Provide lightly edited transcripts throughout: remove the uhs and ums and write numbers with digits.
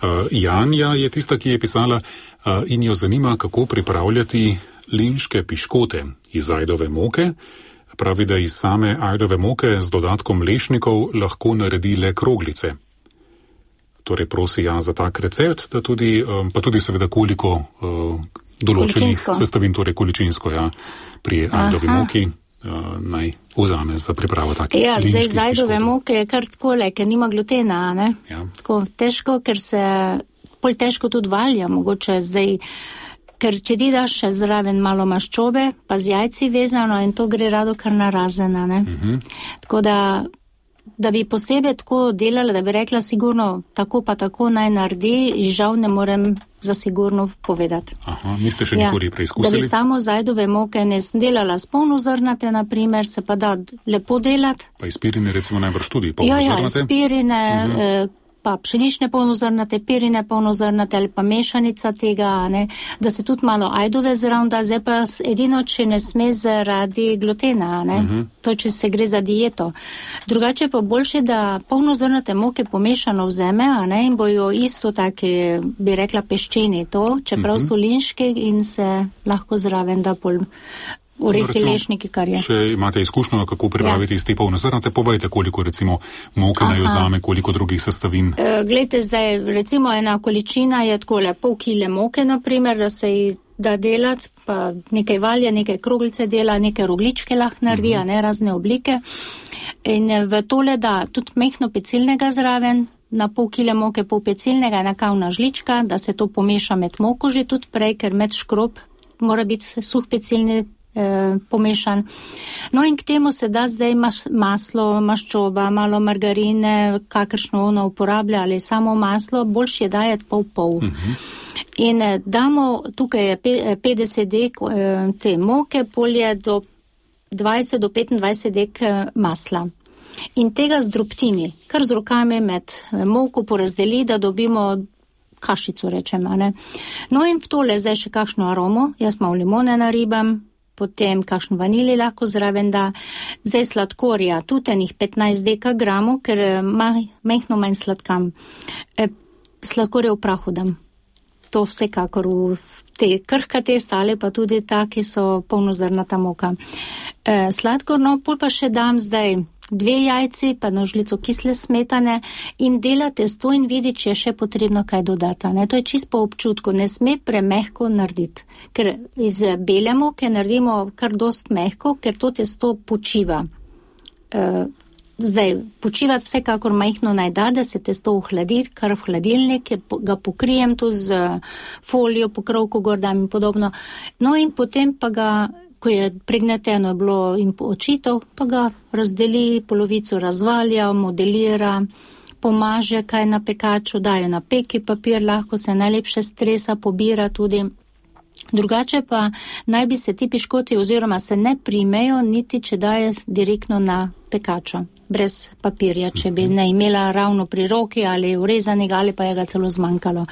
Janja je tista, ki je pisala in jo zanima, kako pripravljati linške piškote iz ajdove moke. Pravi, da iz same ajdove moke z dodatkom lešnikov lahko naredi le kroglice. Torej prosi za tak recept, da tudi, pa tudi seveda koliko določenih sestavin, torej količinsko pri ajdovi moki naj vzame za pripravo takih linških zdaj z ajdove piškotov. moke je kar takole, ker nima glutena, ne? Ja. Tako težko, ker se bolj težko tudi valja, mogoče zdaj, ker če ti daš še zraven malo maščobe, pa z jajci vezano in to gre rado kar narazena, ne? Tako da bi posebej tako delala, da bi rekla sigurno tako pa tako naj naredi, žal ne morem za sigurno povedati. Aha, niste še nikoli preizkusili? Da bi samo z ajdove moke ne delala s polnozrnate, na primer, se pa da lepo delati. Pa iz pirine recimo najbrž tudi polnozrnate? Ja, iz pirine, pa pšenične polnozrnate, pirine polnozrnate ali pa mešanica tega, ne, da se tudi malo ajdove zraven da, zdaj pa edino, če ne sme zaradi glutena, ne, to če se gre za dieto. Drugače pa boljše, da polnozrnate moke pomešano vzeme, a ne, in bojo isto take, bi rekla, peščeni to, čeprav so linške in se lahko zraven da pol orehi, lešniki, kar je. Če imate izkušnjo, kako pripraviti iz te polnozrnate, povejte, koliko recimo moke naj vzame, koliko drugih sestavin. Glejte, zdaj, recimo ena količina je takole, pol kile moke, na primer, da se ji da delati, pa nekaj valja, nekaj kroglice dela, nekaj rogličke lahko naredi, ne, razne oblike. In v tole da tudi mehno pecilnega zraven, na pol kile moke, pol pecilnega, ena kavna žlička, da se to pomeša med moko že tudi prej, ker med škrob mora biti suh pecilni pomešan. No in k temu se da zdaj maslo, maščoba, malo margarine, kakršno ono uporablja ali samo maslo, boljše dajati pol. In damo, tukaj je 50 dek te moke, polje do 20 do 25 dek masla. In tega zdrobtini, kar z rokami med moko porazdeli, da dobimo kašico, rečemo, ne. No in v tole zdaj še kakšno aromo, jaz malo limone naribam, potem kakšno vanili lahko zraven da, zdaj sladkorja, tudi enih 15 dekagramov, ker mehno manj sladkam. Sladkorja v prahu dam. To vsekakor v te krhka testa ali pa tudi ta, ki so polnozrnata moka. Sladkor, no, pol pa še dam zdaj 2 jajci, pa na žlico kisle smetane in dela testo in vidi, če je še potrebno kaj dodati. Ne? To je čisto po občutku, ne sme premehko narediti, ker iz bele moke naredimo kar dost mehko, ker to testo počiva. Zdaj, počivati vsekakor majhno naj da se testo ohladi, kar v hladilnik, ga pokrijem tu z folijo, pokrovko gor dam in podobno. No in potem pa ga, ko je pregneteno bilo in očitov, pa ga razdeli, polovico razvalja, modelira, pomaže kaj na pekaču, daje na peki papir, lahko se najlepše stresa, pobira tudi. Drugače pa naj bi se ti piškoti oziroma se ne primejo, niti če daje direktno na pekačo, brez papirja, če bi ne imela ravno pri roki ali urezanega ali pa je ga celo zmanjkalo.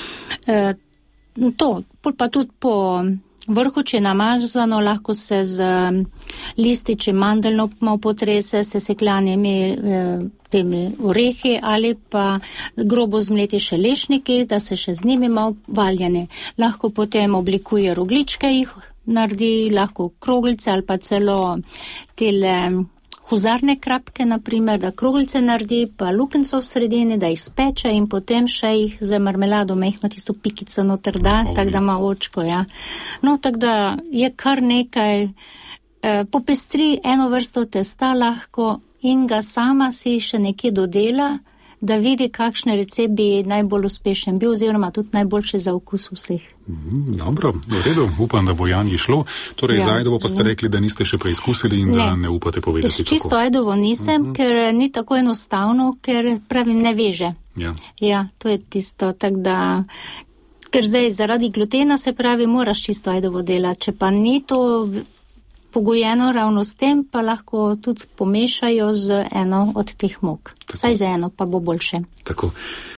To, pa tudi po vrhu, če je namazano, lahko se z lističi mandeljno malo potrese, se sekljanimi temi orehi ali pa grobo zmleti še lešniki, da se še z njimi malo valjane. Lahko potem oblikuje rogličke, jih naredi, lahko kroglice ali pa celo tele huzarne krapke, na primer, da kroglice naredi, pa lukenco v sredini, da jih speče in potem še jih z marmelado mehno tisto pikico noter da, tako da ima očko, ja. No, tako da je kar nekaj, popestri eno vrsto testa lahko in ga sama si še nekje dodela, da vidi, kakšne recept bi najbolj uspešen bil oziroma tudi najboljše za okus vseh. Dobro, v redu, upam, da bo Janji šlo. Torej, za ajdovo pa ste rekli, da niste še preizkusili in da ne upate povedati kako. Čisto ajdovo nisem, ker ni tako enostavno, ker pravim ne veže. Ja, to je tisto, tako da, ker zdaj zaradi glutena se pravi, moraš čisto ajdovo delati, če pa ni to pogojeno ravno s tem, pa lahko tudi pomešajo z eno od teh mok. Vsaj z eno, pa bo boljše. Tako.